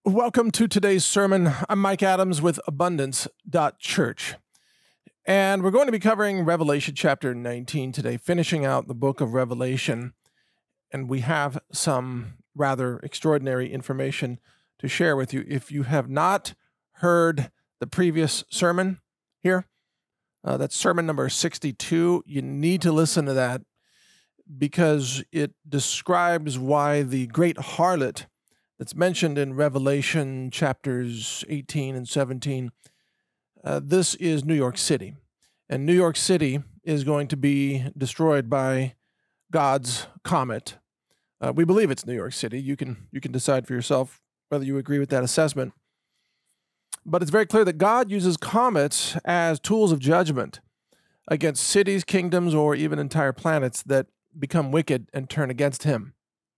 Welcome to today's sermon. I'm Mike Adams with Abundance.Church. And we're going to be covering Revelation chapter 19 today, finishing out the book of Revelation. And we have some rather extraordinary information to share with you. If you have not heard the previous sermon here, that's sermon number 62, you need to listen to that because it describes why the great harlot that's mentioned in Revelation chapters 18 and 17. This is New York City. And New York City is going to be destroyed by God's comet. We believe it's New York City. You can decide for yourself whether you agree with that assessment. But it's very clear that God uses comets as tools of judgment against cities, kingdoms, or even entire planets that become wicked and turn against him.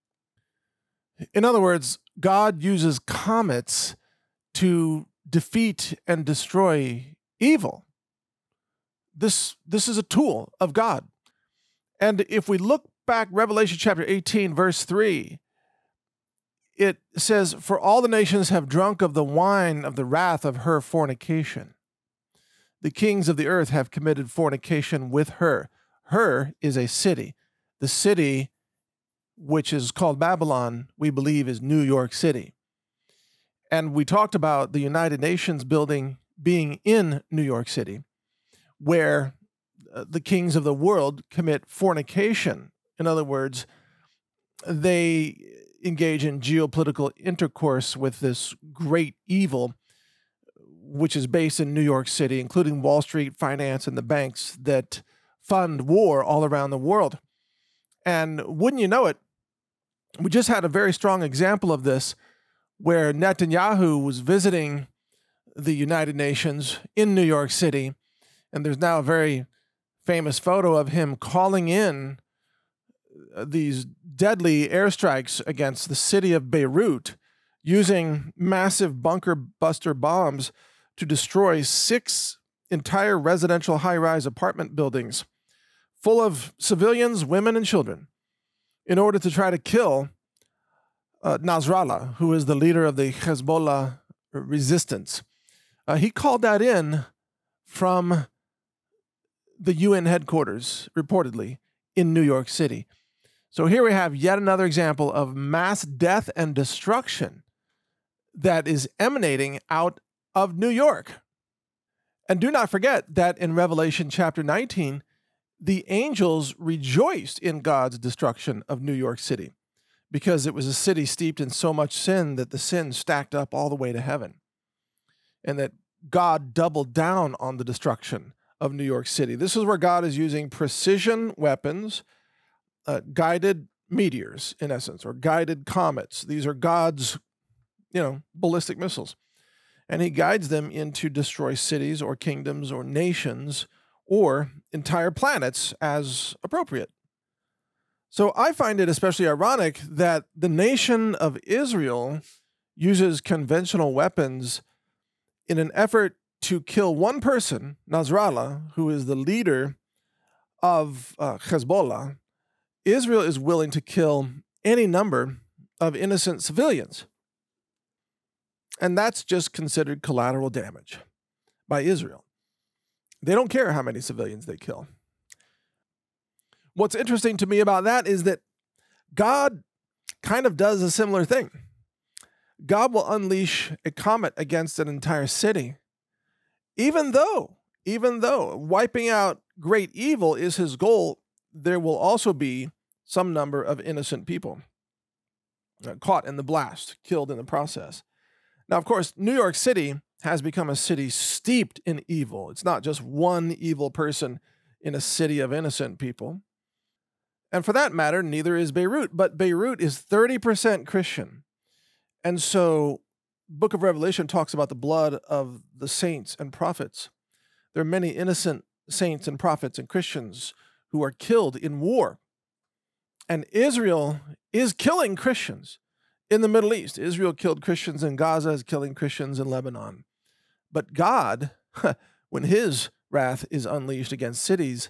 In other words, God uses comets to defeat and destroy evil. This is a tool of God. And if we look back, Revelation chapter 18, verse 3, it says, "For all the nations have drunk of the wine of the wrath of her fornication. The kings of the earth have committed fornication with her." Her is a city. The city which is called Babylon, we believe is New York City. And we talked about the United Nations building being in New York City, where the kings of the world commit fornication. In other words, they engage in geopolitical intercourse with this great evil, which is based in New York City, including Wall Street, finance, and the banks that fund war all around the world. And wouldn't you know it, we just had a very strong example of this where Netanyahu was visiting the United Nations in New York City, and there's now a very famous photo of him calling in these deadly airstrikes against the city of Beirut, using massive bunker buster bombs to destroy 6 entire residential high-rise apartment buildings full of civilians, women, and children, in order to try to kill Nasrallah, who is the leader of the Hezbollah resistance. He called that in from the UN headquarters, reportedly, in New York City. So here we have yet another example of mass death and destruction that is emanating out of New York. And do not forget that in Revelation chapter 19, the angels rejoiced in God's destruction of New York City because it was a city steeped in so much sin that the sin stacked up all the way to heaven, and that God doubled down on the destruction of New York City. This is where God is using precision weapons, guided meteors, in essence, or guided comets. These are God's, ballistic missiles. And he guides them in to destroy cities or kingdoms or nations or entire planets as appropriate. So I find it especially ironic that the nation of Israel uses conventional weapons in an effort to kill one person, Nasrallah, who is the leader of Hezbollah. Israel is willing to kill any number of innocent civilians. And that's just considered collateral damage by Israel. They don't care how many civilians they kill. What's interesting to me about that is that God kind of does a similar thing. God will unleash a comet against an entire city, even though wiping out great evil is his goal. There will also be some number of innocent people caught in the blast, killed in the process. Now, of course, New York City has become a city steeped in evil. It's not just one evil person in a city of innocent people. And for that matter, neither is Beirut, but Beirut is 30% Christian. And so Book of Revelation talks about the blood of the saints and prophets. There are many innocent saints and prophets and Christians who are killed in war. And Israel is killing Christians in the Middle East. Israel killed Christians in Gaza, is killing Christians in Lebanon. But God, when his wrath is unleashed against cities,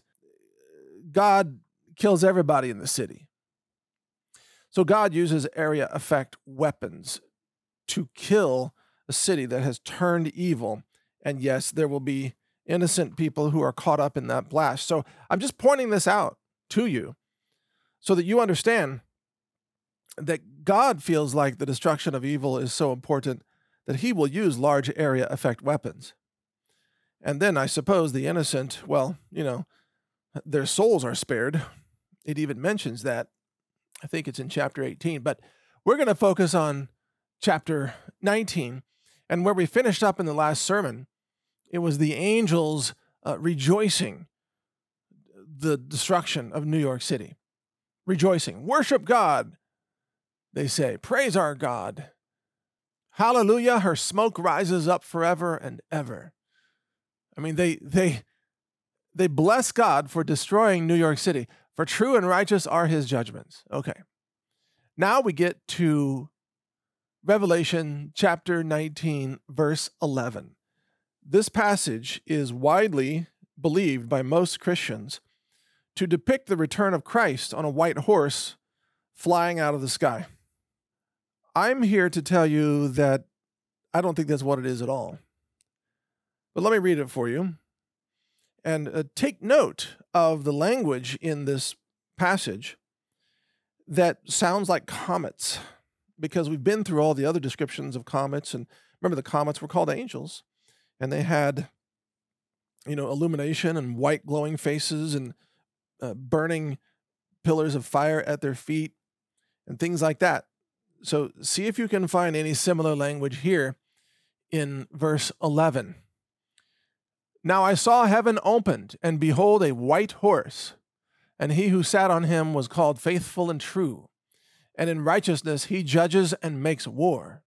God kills everybody in the city. So God uses area effect weapons to kill a city that has turned evil. And yes, there will be innocent people who are caught up in that blast. So I'm just pointing this out to you so that you understand that God feels like the destruction of evil is so important that he will use large area effect weapons. And then I suppose the innocent, well, their souls are spared. It even mentions that. I think it's in chapter 18. But we're going to focus on chapter 19. And where we finished up in the last sermon, it was the angels rejoicing the destruction of New York City. Rejoicing. Worship God, they say. Praise our God. Hallelujah. Her smoke rises up forever and ever. I mean, they bless God for destroying New York City. For true and righteous are his judgments. Okay. Now we get to Revelation chapter 19, verse 11. This passage is widely believed by most Christians to depict the return of Christ on a white horse flying out of the sky. I'm here to tell you that I don't think that's what it is at all. But let me read it for you. And take note of the language in this passage that sounds like comets, because we've been through all the other descriptions of comets. And remember, the comets were called angels, and they had, illumination and white glowing faces and burning pillars of fire at their feet and things like that. So see if you can find any similar language here in verse 11. Now I saw heaven opened, and behold, a white horse, and he who sat on him was called Faithful and True, and in righteousness he judges and makes war.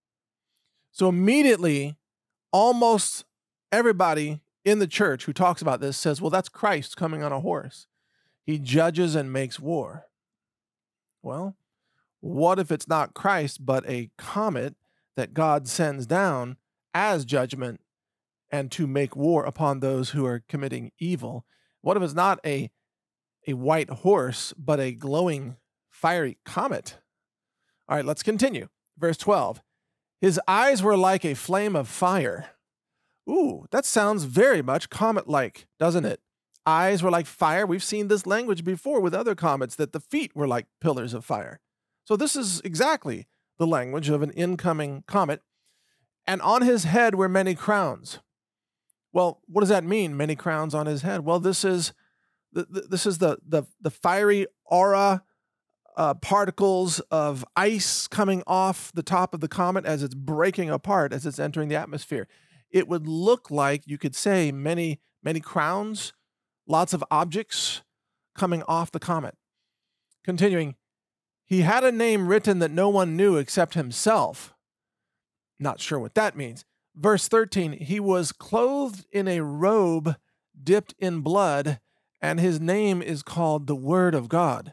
So immediately, almost everybody in the church who talks about this says, well, that's Christ coming on a horse. He judges and makes war. Well, what if it's not Christ, but a comet that God sends down as judgment and to make war upon those who are committing evil? What if it's not a white horse, but a glowing, fiery comet? All right, let's continue. Verse 12. His eyes were like a flame of fire. Ooh, that sounds very much comet-like, doesn't it? Eyes were like fire. We've seen this language before with other comets, that the feet were like pillars of fire. So this is exactly the language of an incoming comet. And on his head were many crowns. Well, what does that mean, many crowns on his head? Well, this is the fiery aura particles of ice coming off the top of the comet as it's breaking apart, as it's entering the atmosphere. It would look like, you could say, many crowns, lots of objects coming off the comet. Continuing, he had a name written that no one knew except himself. Not sure what that means. Verse 13, he was clothed in a robe dipped in blood, and his name is called the Word of God.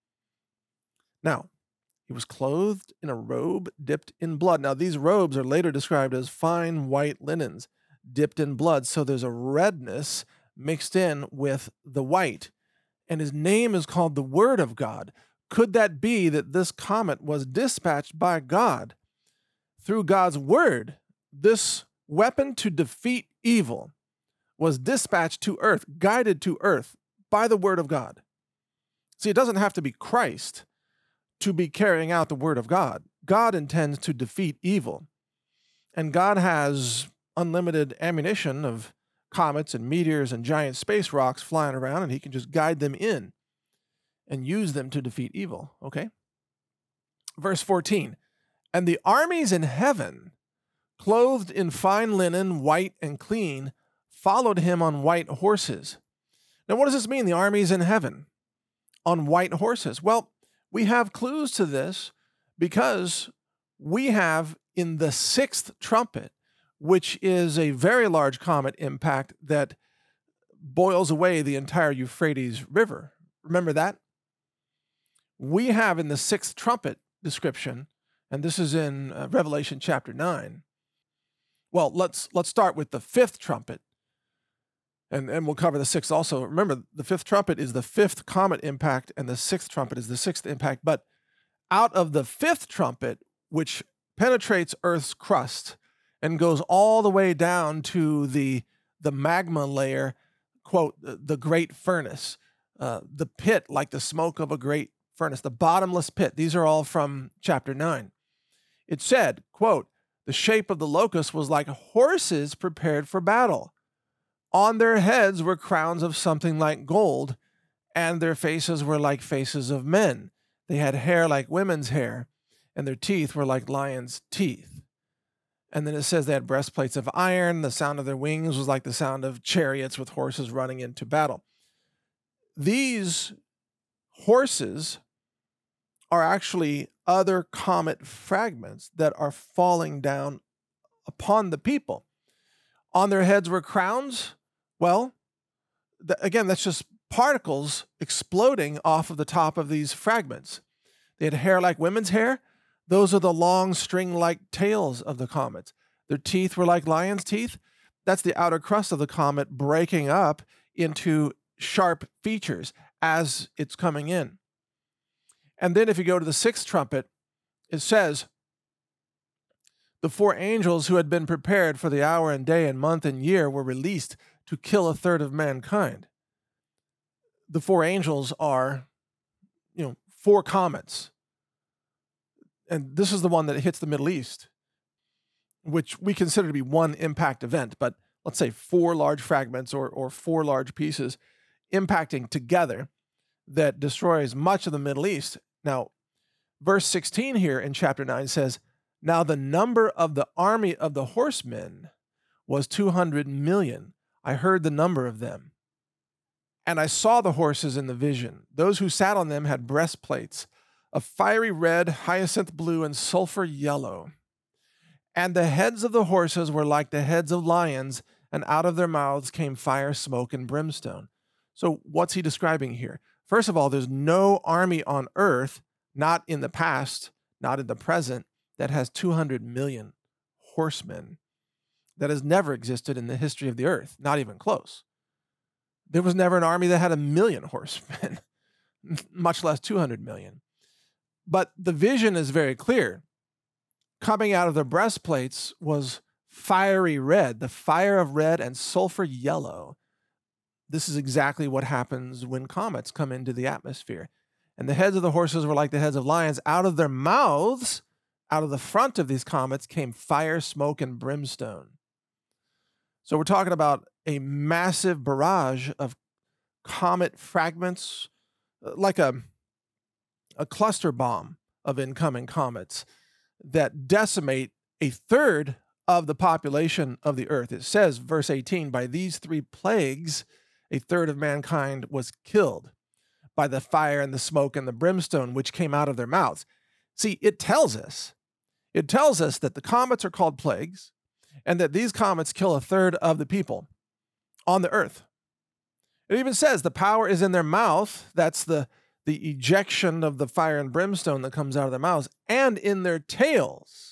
Now, he was clothed in a robe dipped in blood. Now, these robes are later described as fine white linens dipped in blood, so there's a redness mixed in with the white. And his name is called the Word of God. Could that be that this comet was dispatched by God through God's Word? This weapon to defeat evil was dispatched to earth, guided to earth by the Word of God. See, it doesn't have to be Christ to be carrying out the Word of God. God intends to defeat evil. And God has unlimited ammunition of comets and meteors and giant space rocks flying around, and he can just guide them in and use them to defeat evil. Okay? Verse 14, and the armies in heaven, clothed in fine linen, white and clean, followed him on white horses. Now, what does this mean, the armies in heaven on white horses? Well, we have clues to this because we have in the sixth trumpet, which is a very large comet impact that boils away the entire Euphrates River. Remember that? We have in the sixth trumpet description, and this is in Revelation chapter 9. Well, let's start with the fifth trumpet, and we'll cover the sixth also. Remember, the fifth trumpet is the fifth comet impact, and the sixth trumpet is the sixth impact. But out of the fifth trumpet, which penetrates Earth's crust and goes all the way down to the magma layer, quote, the great furnace, the pit like the smoke of a great furnace, the bottomless pit. These are all from chapter 9. It said, quote, the shape of the locust was like horses prepared for battle. On their heads were crowns of something like gold, and their faces were like faces of men. They had hair like women's hair, and their teeth were like lions' teeth. And then it says they had breastplates of iron. The sound of their wings was like the sound of chariots with horses running into battle. These horses are actually other comet fragments that are falling down upon the people. On their heads were crowns. Well, again, that's just particles exploding off of the top of these fragments. They had hair like women's hair. Those are the long string-like tails of the comets. Their teeth were like lions' teeth. That's the outer crust of the comet breaking up into sharp features as it's coming in. And then if you go to the sixth trumpet, it says, the four angels who had been prepared for the hour and day and month and year were released to kill a third of mankind. The four angels are, four comets. And this is the one that hits the Middle East, which we consider to be one impact event, but let's say four large fragments or four large pieces impacting together that destroys much of the Middle East. Now, verse 16 here in chapter 9 says, now the number of the army of the horsemen was 200 million. I heard the number of them. And I saw the horses in the vision. Those who sat on them had breastplates of fiery red, hyacinth blue, and sulfur yellow. And the heads of the horses were like the heads of lions, and out of their mouths came fire, smoke, and brimstone. So what's he describing here? First of all, there's no army on earth, not in the past, not in the present, that has 200 million horsemen. That has never existed in the history of the earth, not even close. There was never an army that had 1 million horsemen, much less 200 million. But the vision is very clear. Coming out of their breastplates was fiery red, the fire of red and sulfur yellow. This is exactly what happens when comets come into the atmosphere. And the heads of the horses were like the heads of lions. Out of their mouths, out of the front of these comets, came fire, smoke, and brimstone. So we're talking about a massive barrage of comet fragments, like a cluster bomb of incoming comets that decimate a third of the population of the earth. It says, verse 18, by these three plagues, a third of mankind was killed by the fire and the smoke and the brimstone which came out of their mouths. See, it tells us that the comets are called plagues and that these comets kill a third of the people on the earth. It even says the power is in their mouth. That's the ejection of the fire and brimstone that comes out of their mouths, and in their tails,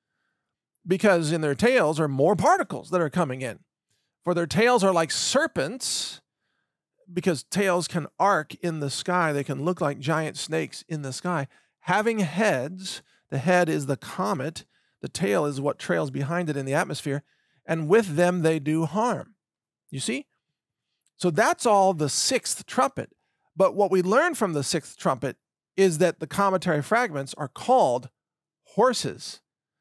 because in their tails are more particles that are coming in. For their tails are like serpents, because tails can arc in the sky. They can look like giant snakes in the sky. Having heads, the head is the comet, the tail is what trails behind it in the atmosphere, and with them they do harm. You see? So that's all the sixth trumpet. But what we learn from the sixth trumpet is that the cometary fragments are called horses,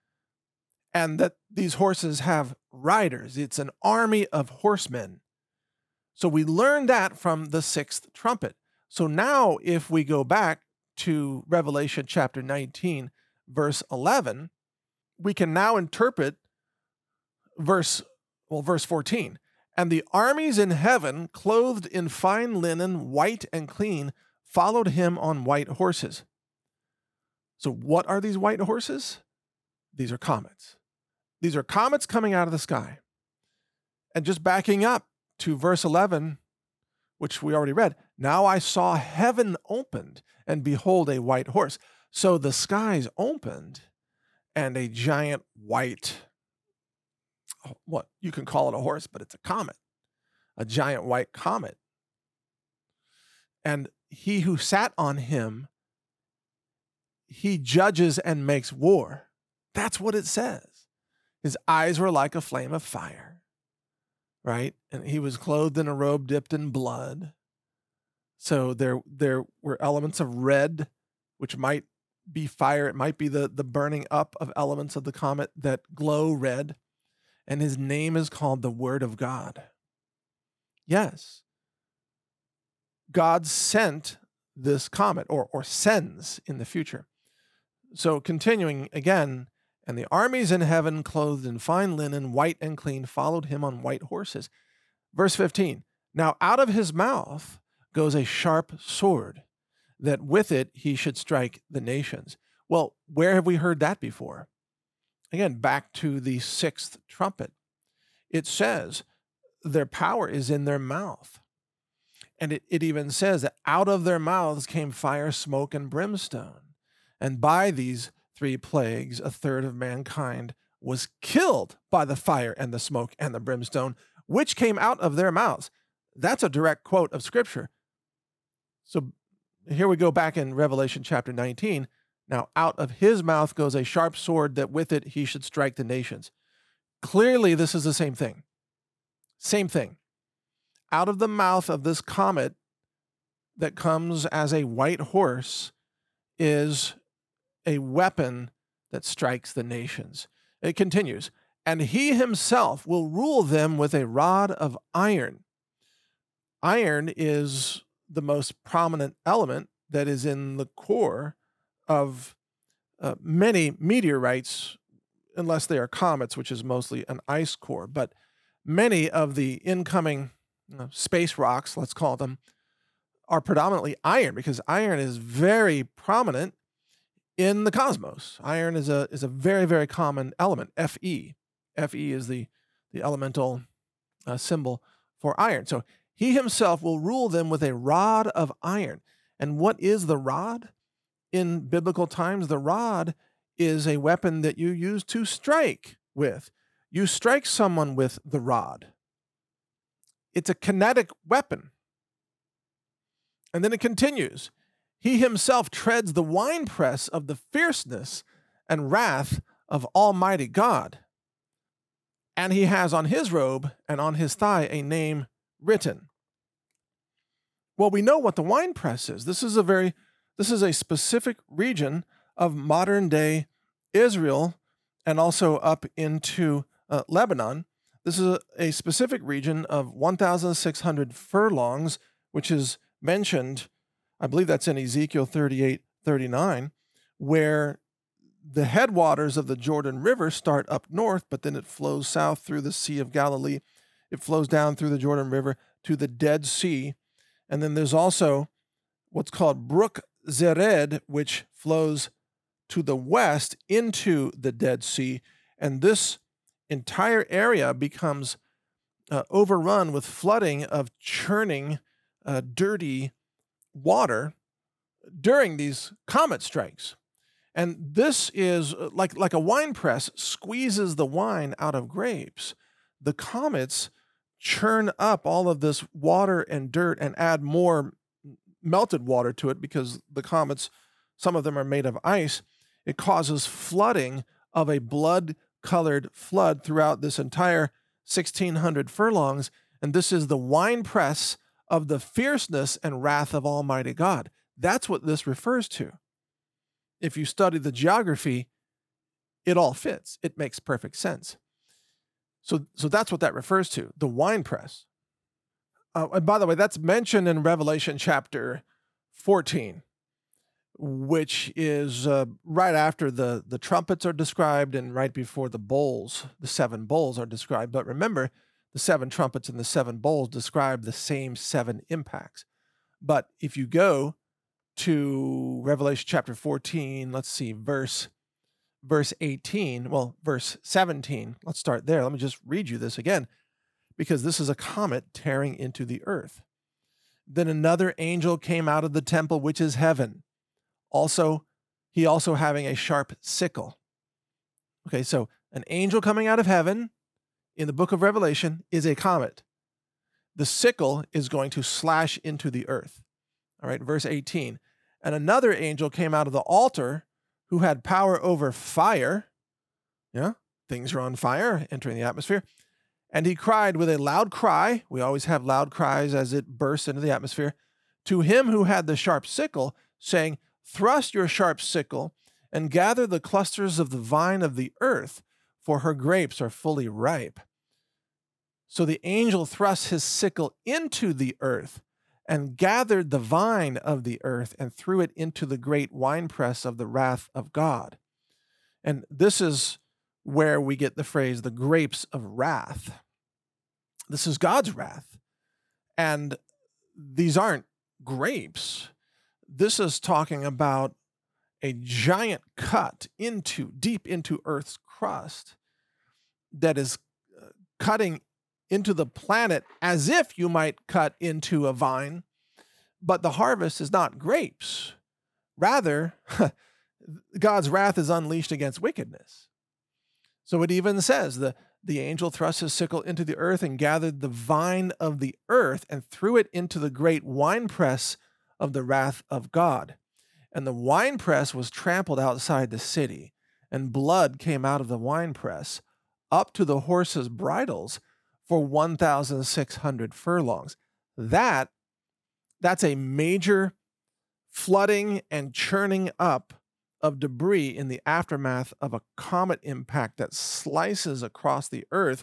and that these horses have riders. It's an army of horsemen. So we learn that from the sixth trumpet. So now if we go back to Revelation chapter 19, verse 11, we can now interpret verse 14. And the armies in heaven, clothed in fine linen, white and clean, followed him on white horses. So what are these white horses? These are comets. These are comets coming out of the sky. And just backing up to verse 11, which we already read, now I saw heaven opened, and behold, a white horse. So the skies opened, and a giant white, what you can call it a horse, but it's a comet, a giant white comet. And he who sat on him, he judges and makes war. That's what it says. His eyes were like a flame of fire, right? And he was clothed in a robe dipped in blood. So there were elements of red, which might be fire. It might be the burning up of elements of the comet that glow red. And his name is called the Word of God. Yes, God sent this comet, or sends in the future. So continuing again, and the armies in heaven, clothed in fine linen, white and clean, followed him on white horses. Verse 15, now out of his mouth goes a sharp sword, that with it he should strike the nations. Well, where have we heard that before? Again, back to the sixth trumpet. It says their power is in their mouth. And it even says that out of their mouths came fire, smoke, and brimstone. And by these three plagues, a third of mankind was killed by the fire and the smoke and the brimstone, which came out of their mouths. That's a direct quote of Scripture. So here we go back in Revelation chapter 19. Now, out of his mouth goes a sharp sword, that with it he should strike the nations. Clearly, this is the same thing. Same thing. Out of the mouth of this comet that comes as a white horse is a weapon that strikes the nations. It continues, and he himself will rule them with a rod of iron. Iron is the most prominent element that is in the core of many meteorites, unless they are comets, which is mostly an ice core. But many of the incoming space rocks, let's call them, are predominantly iron, because iron is very prominent in the cosmos. Iron is a very, very common element, Fe. Fe is the elemental symbol for iron. So he himself will rule them with a rod of iron. And what is the rod? In biblical times, the rod is a weapon that you use to strike with. You strike someone with the rod. It's a kinetic weapon. And then it continues. He himself treads the winepress of the fierceness and wrath of Almighty God. And he has on his robe and on his thigh a name written. Well, we know what the winepress is. This is a specific region of modern day Israel, and also up into Lebanon. This is a specific region of 1,600 furlongs, which is mentioned, I believe that's in Ezekiel 38:39, where the headwaters of the Jordan River start up north, but then it flows south through the Sea of Galilee. It flows down through the Jordan River to the Dead Sea. And then there's also what's called Brook Zered, which flows to the west into the Dead Sea. And this entire area becomes overrun with flooding of churning, dirty water during these comet strikes. And this is like a wine press squeezes the wine out of grapes. The comets churn up all of this water and dirt and add more melted water to it, because the comets, some of them are made of ice. It causes flooding of a blood-colored flood throughout this entire 1,600 furlongs. And this is the winepress of the fierceness and wrath of Almighty God. That's what this refers to. If you study the geography, it all fits. It makes perfect sense. So that's what that refers to, the winepress. And by the way, that's mentioned in Revelation chapter 14, which is right after the trumpets are described and right before the bowls, the seven bowls are described. But remember, the seven trumpets and the seven bowls describe the same seven impacts. But if you go to Revelation chapter 14, let's see, verse 18, well, verse 17, let's start there. Let me just read you this again, because this is a comet tearing into the earth. Then another angel came out of the temple, which is heaven. He also having a sharp sickle. Okay, so an angel coming out of heaven in the book of Revelation is a comet. The sickle is going to slash into the earth. All right, verse 18. And another angel came out of the altar, who had power over fire. Yeah, things are on fire, entering the atmosphere. And he cried with a loud cry. We always have loud cries as it bursts into the atmosphere. To him who had the sharp sickle, saying, thrust your sharp sickle and gather the clusters of the vine of the earth, for her grapes are fully ripe. So the angel thrust his sickle into the earth and gathered the vine of the earth and threw it into the great winepress of the wrath of God. And this is where we get the phrase, the grapes of wrath. This is God's wrath. And these aren't grapes. This is talking about a giant cut deep into Earth's crust that is cutting into the planet as if you might cut into a vine, but the harvest is not grapes. Rather, God's wrath is unleashed against wickedness. So it even says the angel thrust his sickle into the earth and gathered the vine of the earth and threw it into the great winepress of the wrath of God. And the winepress was trampled outside the city, and blood came out of the winepress up to the horses' bridles for 1,600 furlongs. That's a major flooding and churning up of debris in the aftermath of a comet impact that slices across the earth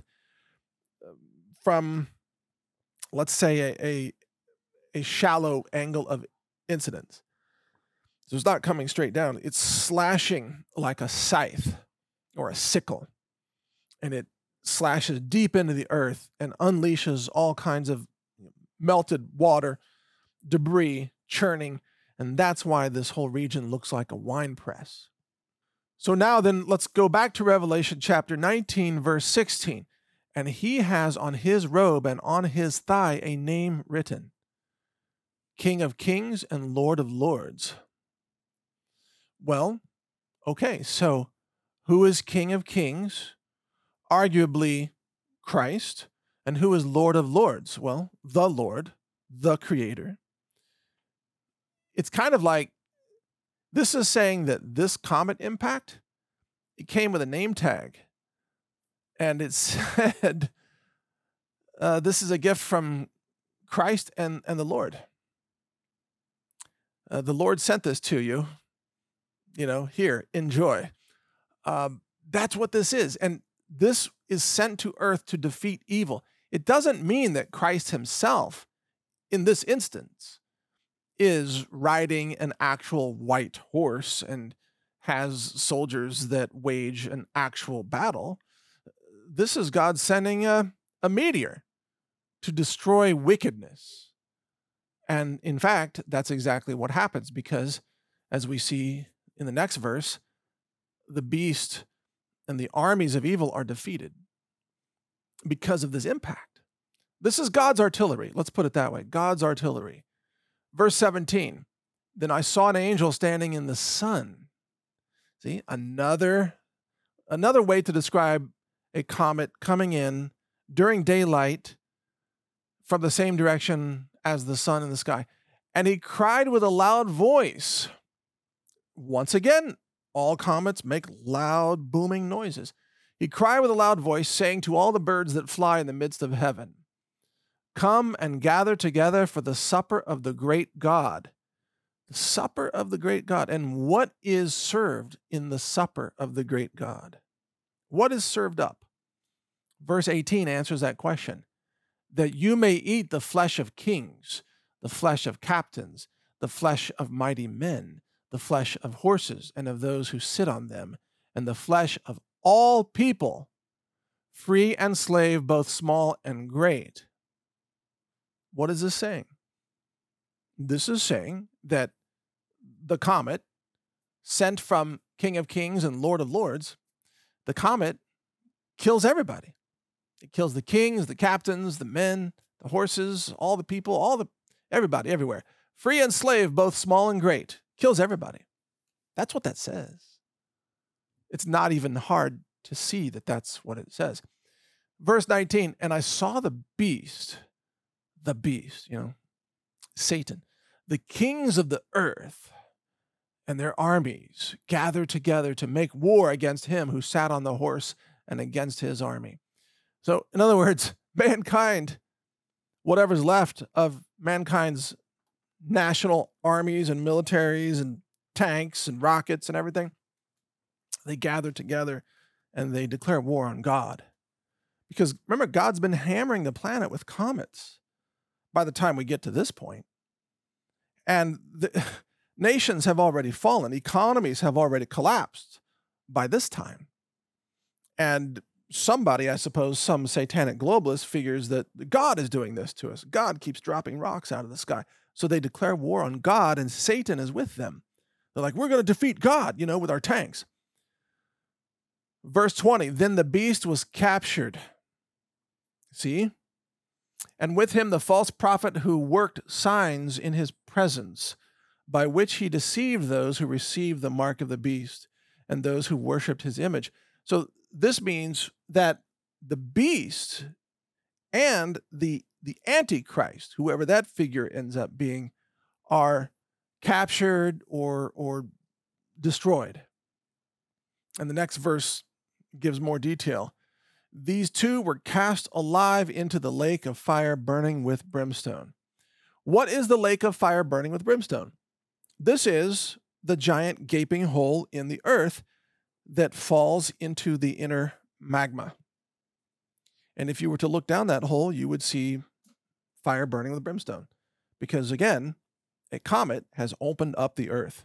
from, let's say, a shallow angle of incidence. So it's not coming straight down. It's slashing like a scythe or a sickle. And it slashes deep into the earth and unleashes all kinds of melted water, debris, churning. And that's why this whole region looks like a wine press. So now then, let's go back to Revelation chapter 19, verse 16. And he has on his robe and on his thigh a name written, King of Kings and Lord of Lords. Well, okay, so who is King of Kings? Arguably Christ. And who is Lord of Lords? Well, the Lord, the Creator. It's kind of like this is saying that this comet impact, it came with a name tag. And it said, this is a gift from Christ and the Lord. The Lord sent this to you. Here, enjoy. That's what this is. And this is sent to earth to defeat evil. It doesn't mean that Christ himself, in this instance, is riding an actual white horse and has soldiers that wage an actual battle. This is God sending a meteor to destroy wickedness. And in fact, that's exactly what happens because, as we see in the next verse, the beast and the armies of evil are defeated because of this impact. This is God's artillery. Let's put it that way. God's artillery. Verse 17, then I saw an angel standing in the sun. See, another way to describe a comet coming in during daylight from the same direction as the sun in the sky. And he cried with a loud voice. Once again, all comets make loud, booming noises. He cried with a loud voice, saying to all the birds that fly in the midst of heaven, come and gather together for the supper of the great God. The supper of the great God. And what is served in the supper of the great God? What is served up? Verse 18 answers that question. That you may eat the flesh of kings, the flesh of captains, the flesh of mighty men, the flesh of horses and of those who sit on them, and the flesh of all people, free and slave, both small and great. What is this saying? This is saying that the comet sent from King of Kings and Lord of Lords, the comet kills everybody. It kills the kings, the captains, the men, the horses, all the people, everybody, everywhere. Free and slave, both small and great. Kills everybody. That's what that says. It's not even hard to see that that's what it says. Verse 19, and I saw the beast, Satan, the kings of the earth and their armies gather together to make war against him who sat on the horse and against his army. So, in other words, mankind, whatever's left of mankind's national armies and militaries and tanks and rockets and everything, they gather together and they declare war on God. Because remember, God's been hammering the planet with comets by the time we get to this point. And the nations have already fallen. Economies have already collapsed by this time. And somebody, I suppose, some satanic globalist figures that God is doing this to us. God keeps dropping rocks out of the sky. So they declare war on God, and Satan is with them. They're like, we're going to defeat God, with our tanks. Verse 20, then the beast was captured. See? And with him the false prophet who worked signs in his presence, by which he deceived those who received the mark of the beast and those who worshipped his image. So this means that the beast and the Antichrist, whoever that figure ends up being, are captured or destroyed. And the next verse gives more detail. These two were cast alive into the lake of fire burning with brimstone. What is the lake of fire burning with brimstone? This is the giant gaping hole in the earth that falls into the inner magma. And if you were to look down that hole, you would see fire burning with brimstone. Because again, a comet has opened up the earth.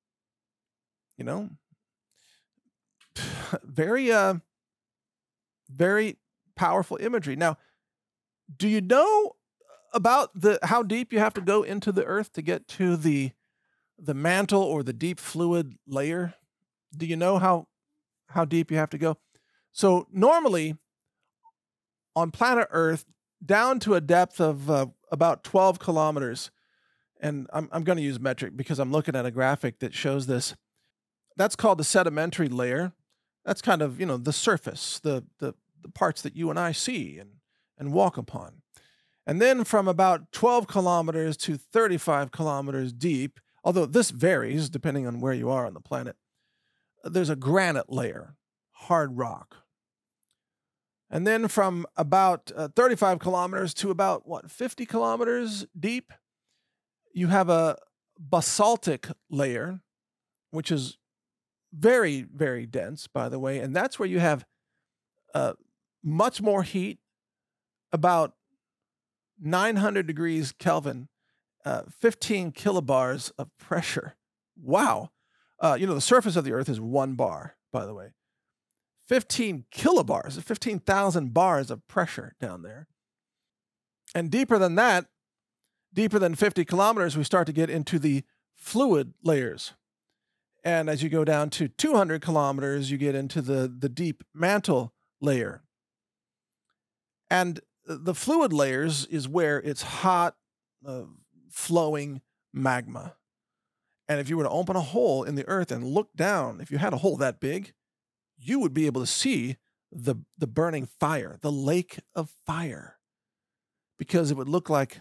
Very powerful imagery. Now, do you know about how deep you have to go into the earth to get to the mantle or the deep fluid layer? Do you know how deep you have to go? So normally on planet Earth, down to a depth of about 12 kilometers, and I'm going to use metric because I'm looking at a graphic that shows this. That's called the sedimentary layer. That's kind of, the surface, the parts that you and I see and walk upon. And then from about 12 kilometers to 35 kilometers deep, although this varies depending on where you are on the planet, there's a granite layer, hard rock. And then from about 35 kilometers to about, 50 kilometers deep, you have a basaltic layer, which is very, very dense, by the way. And that's where you have much more heat, about 900 degrees Kelvin, 15 kilobars of pressure. Wow. The surface of the earth is 1 bar, by the way. 15 kilobars, 15,000 bars of pressure down there. And deeper than that, deeper than 50 kilometers, we start to get into the fluid layers. And as you go down to 200 kilometers, you get into the deep mantle layer. And the fluid layers is where it's hot, flowing magma. And if you were to open a hole in the earth and look down, if you had a hole that big, you would be able to see the burning fire, the lake of fire, because it would look like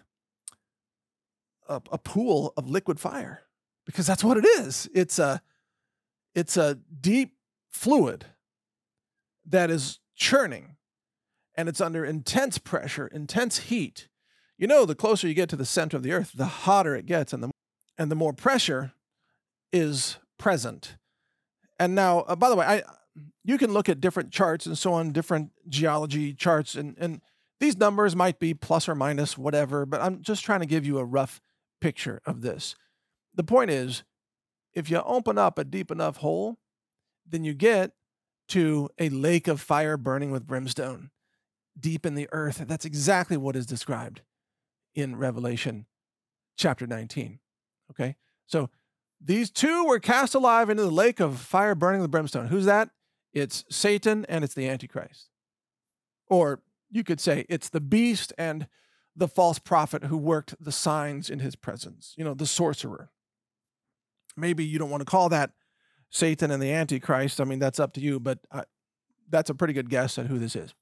a pool of liquid fire, because that's what it is. It's a deep fluid that is churning, and it's under intense pressure, intense heat. The closer you get to the center of the earth, the hotter it gets, and the more pressure is present. And now, by the way, you can look at different charts and so on, different geology charts, and these numbers might be plus or minus whatever, but I'm just trying to give you a rough picture of this. The point is, if you open up a deep enough hole, then you get to a lake of fire burning with brimstone deep in the earth. That's exactly what is described in Revelation chapter 19. Okay? So these two were cast alive into the lake of fire burning with brimstone. Who's that? It's Satan and it's the Antichrist. Or you could say it's the beast and the false prophet who worked the signs in his presence. The sorcerer. Maybe you don't want to call that Satan and the Antichrist. I mean, that's up to you, but that's a pretty good guess at who this is.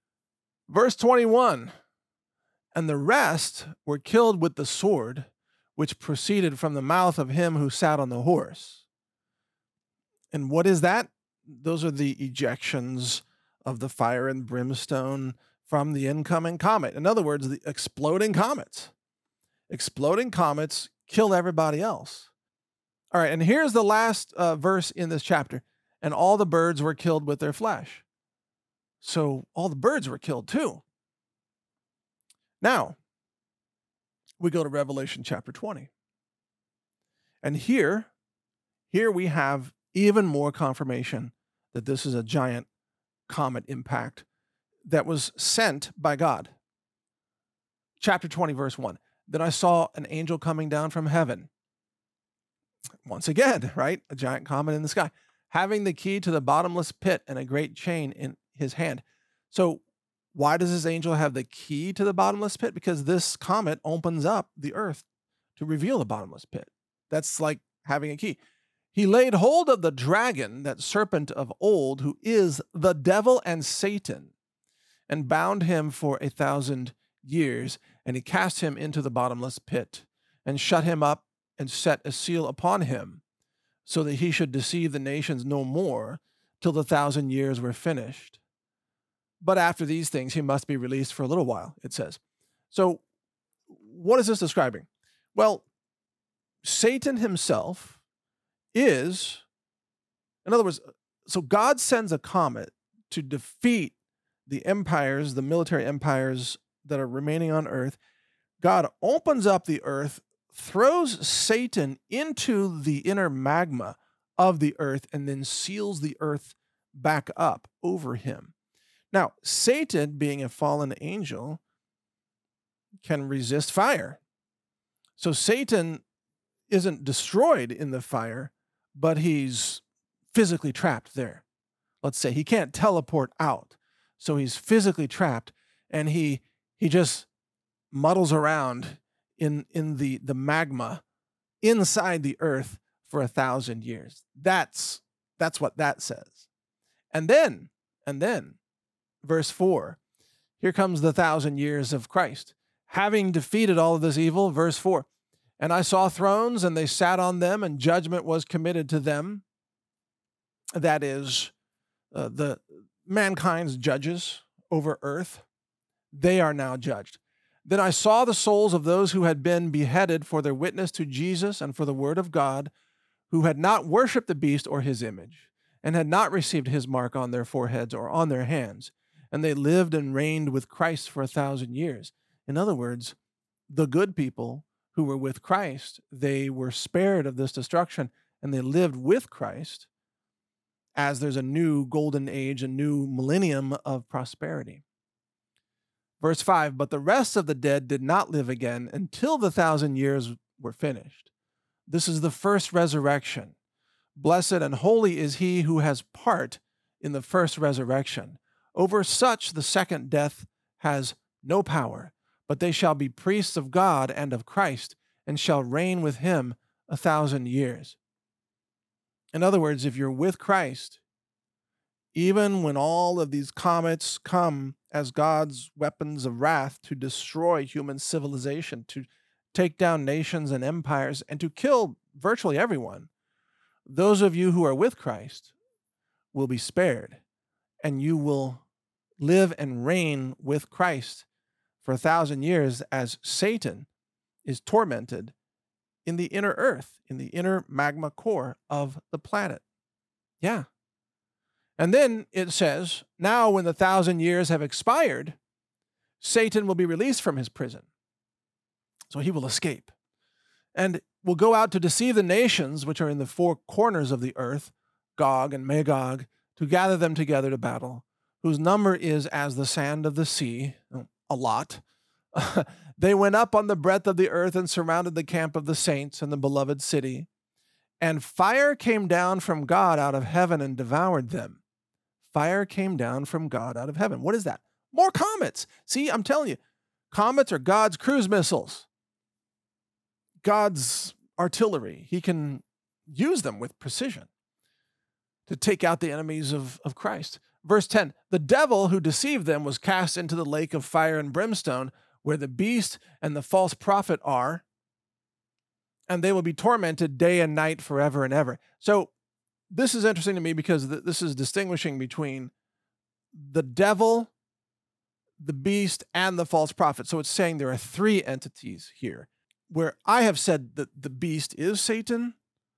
Verse 21, and the rest were killed with the sword, which proceeded from the mouth of him who sat on the horse. And what is that? Those are the ejections of the fire and brimstone from the incoming comet. In other words, the exploding comets. Exploding comets kill everybody else. All right, and here's the last verse in this chapter. And all the birds were killed with their flesh. So all the birds were killed too. Now, we go to Revelation chapter 20. And here we have even more confirmation that this is a giant comet impact that was sent by God. Chapter 20, verse 1. Then I saw an angel coming down from heaven. Once again, right? A giant comet in the sky, having the key to the bottomless pit and a great chain in his hand. So why does this angel have the key to the bottomless pit? Because this comet opens up the earth to reveal the bottomless pit. That's like having a key. He laid hold of the dragon, that serpent of old, who is the devil and Satan, and bound him for 1,000 years. And he cast him into the bottomless pit and shut him up and set a seal upon him, so that he should deceive the nations no more till the 1,000 years were finished. But after these things, he must be released for a little while, it says. So what is this describing? Well, Satan himself is, in other words, so God sends a comet to defeat the empires, the military empires that are remaining on earth. God opens up the earth, throws Satan into the inner magma of the earth, and then seals the earth back up over him. Now, Satan, being a fallen angel, can resist fire. So Satan isn't destroyed in the fire, but he's physically trapped there. Let's say he can't teleport out. So he's physically trapped, and he just muddles around in the magma inside the earth for 1,000 years. That's what that says. And then, verse 4, here comes the 1,000 years of Christ. Having defeated all of this evil, verse 4, and I saw thrones, and they sat on them, and judgment was committed to them. That is, the mankind's judges over earth. They are now judged. Then I saw the souls of those who had been beheaded for their witness to Jesus and for the word of God, who had not worshipped the beast or his image, and had not received his mark on their foreheads or on their hands. And they lived and reigned with Christ for 1,000 years. In other words, the good people who were with Christ, they were spared of this destruction, and they lived with Christ as there's a new golden age, a new millennium of prosperity. Verse 5, but the rest of the dead did not live again until the 1,000 years were finished. This is the first resurrection. Blessed and holy is he who has part in the first resurrection. Over such the second death has no power, but they shall be priests of God and of Christ, and shall reign with him 1,000 years. In other words, if you're with Christ, even when all of these comets come as God's weapons of wrath to destroy human civilization, to take down nations and empires, and to kill virtually everyone, those of you who are with Christ will be spared, and you will live and reign with Christ for 1,000 years as Satan is tormented in the inner earth, in the inner magma core of the planet. Yeah. And then it says, now when the 1,000 years have expired, Satan will be released from his prison. So he will escape and will go out to deceive the nations which are in the four corners of the earth, Gog and Magog, to gather them together to battle, whose number is as the sand of the sea, a lot. They went up on the breadth of the earth and surrounded the camp of the saints and the beloved city. And fire came down from God out of heaven and devoured them. Fire came down from God out of heaven. What is that? More comets. See, I'm telling you, comets are God's cruise missiles, God's artillery. He can use them with precision to take out the enemies of Christ. Verse 10, the devil who deceived them was cast into the lake of fire and brimstone, where the beast and the false prophet are, and they will be tormented day and night forever and ever. So this is interesting to me because this is distinguishing between the devil, the beast, and the false prophet. So it's saying there are three entities here, where I have said that the beast is Satan.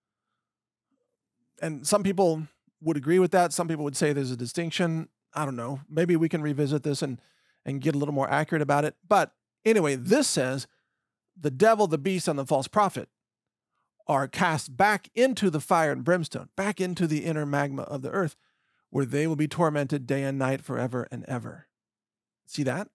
And some people would agree with that. Some people would say there's a distinction. I don't know. Maybe we can revisit this and get a little more accurate about it. But anyway, this says the devil, the beast, and the false prophet are cast back into the fire and brimstone, back into the inner magma of the earth, where they will be tormented day and night forever and ever. See that?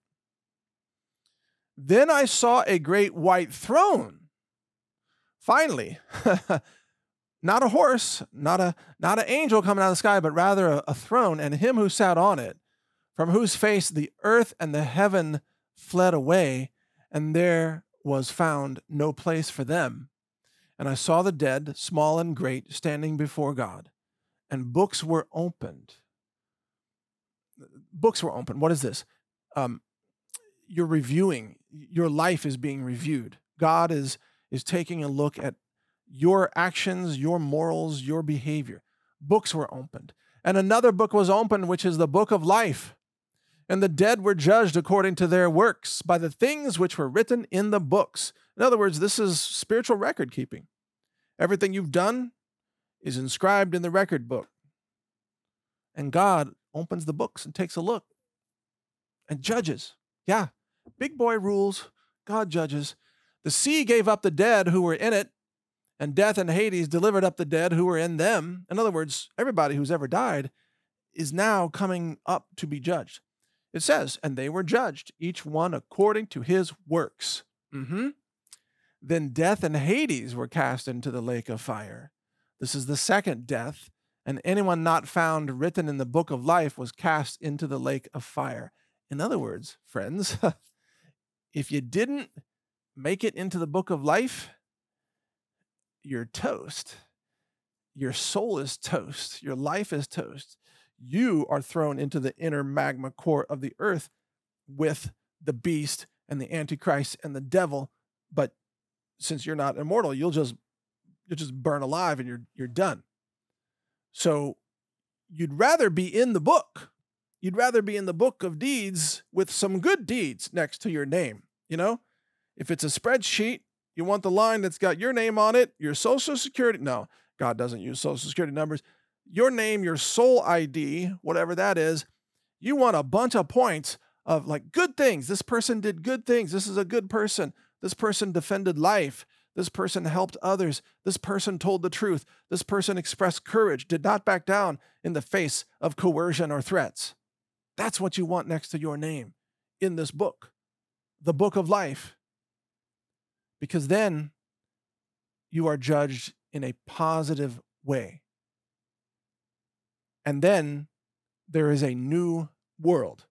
Then I saw a great white throne. Finally, not a horse, not an angel coming out of the sky, but rather a throne, and him who sat on it, from whose face the earth and the heaven fled away, and there was found no place for them. And I saw the dead, small and great, standing before God, and books were opened. Books were opened. What is this? You're reviewing. Your life is being reviewed. God is taking a look at your actions, your morals, your behavior. Books were opened. And another book was opened, which is the book of life. And the dead were judged according to their works by the things which were written in the books. In other words, this is spiritual record keeping. Everything you've done is inscribed in the record book. And God opens the books and takes a look and judges. Yeah, big boy rules. God judges. The sea gave up the dead who were in it, and death and Hades delivered up the dead who were in them. In other words, everybody who's ever died is now coming up to be judged. It says, and they were judged, each one according to his works. Then death and Hades were cast into the lake of fire. This is the second death, and anyone not found written in the book of life was cast into the lake of fire. In other words, friends, if you didn't make it into the book of life, you're toast. Your soul is toast. Your life is toast. You are thrown into the inner magma core of the earth with the beast and the Antichrist and the devil. But since you're not immortal, you'll just burn alive and you're done. So you'd rather be in the book. You'd rather be in the book of deeds with some good deeds next to your name. You know, if it's a spreadsheet, you want the line that's got your name on it, your social security. No, God doesn't use social security numbers. Your name, your soul ID, whatever that is. You want a bunch of points of like good things. This person did good things. This is a good person. This person defended life. This person helped others. This person told the truth. This person expressed courage, did not back down in the face of coercion or threats. That's what you want next to your name in this book, the book of life. Because then you are judged in a positive way. And then there is a new world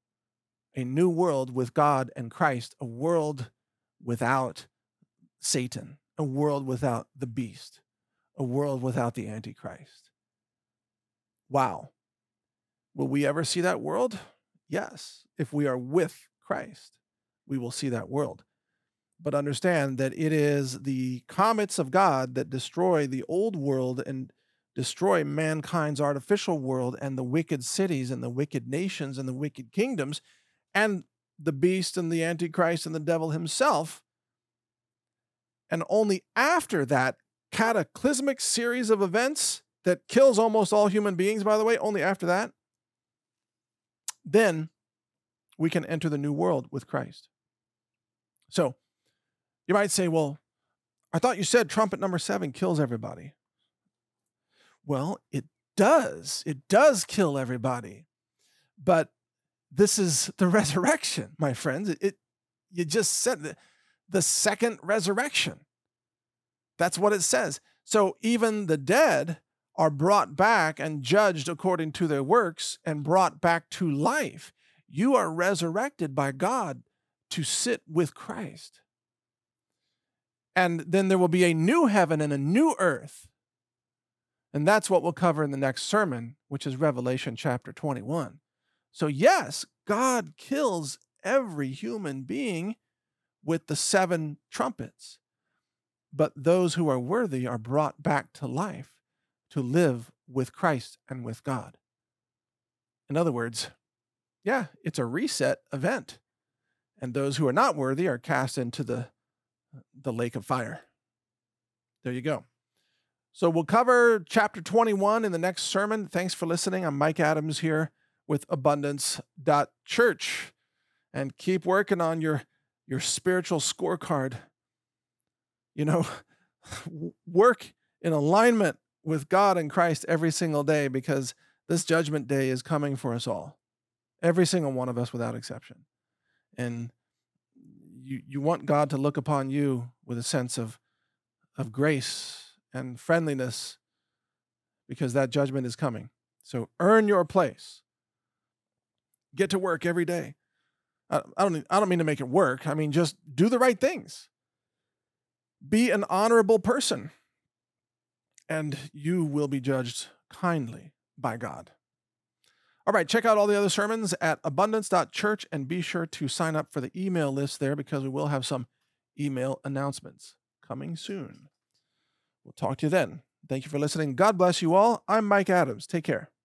with God and Christ, a world without Satan, a world without the beast, a world without the Antichrist. Wow. Will we ever see that world? Yes. If we are with Christ, we will see that world. But understand that it is the comets of God that destroy the old world and destroy mankind's artificial world and the wicked cities and the wicked nations and the wicked kingdoms and the beast and the Antichrist and the devil himself. And only after that cataclysmic series of events that kills almost all human beings, by the way, only after that, then we can enter the new world with Christ. So you might say, well, I thought you said trumpet number 7 kills everybody. Well, it does. It does kill everybody. But this is the resurrection, my friends. You just said the second resurrection. That's what it says. So even the dead are brought back and judged according to their works and brought back to life. You are resurrected by God to sit with Christ. And then there will be a new heaven and a new earth. And that's what we'll cover in the next sermon, which is Revelation chapter 21. So yes, God kills every human being with the 7 trumpets. but those who are worthy are brought back to life to live with Christ and with God. In other words, yeah, it's a reset event, and those who are not worthy are cast into the lake of fire. There you go. So we'll cover chapter 21 in the next sermon. Thanks for listening. I'm Mike Adams here with Abundance.Church. And keep working on your spiritual scorecard. Work in alignment with God and Christ every single day, because this judgment day is coming for us all. Every single one of us without exception. And you want God to look upon you with a sense of grace and friendliness, because that judgment is coming. So earn your place. Get to work every day. I don't mean to make it work. I mean, just do the right things. Be an honorable person, and you will be judged kindly by God. All right, check out all the other sermons at abundance.church, and be sure to sign up for the email list there, because we will have some email announcements coming soon. We'll talk to you then. Thank you for listening. God bless you all. I'm Mike Adams. Take care.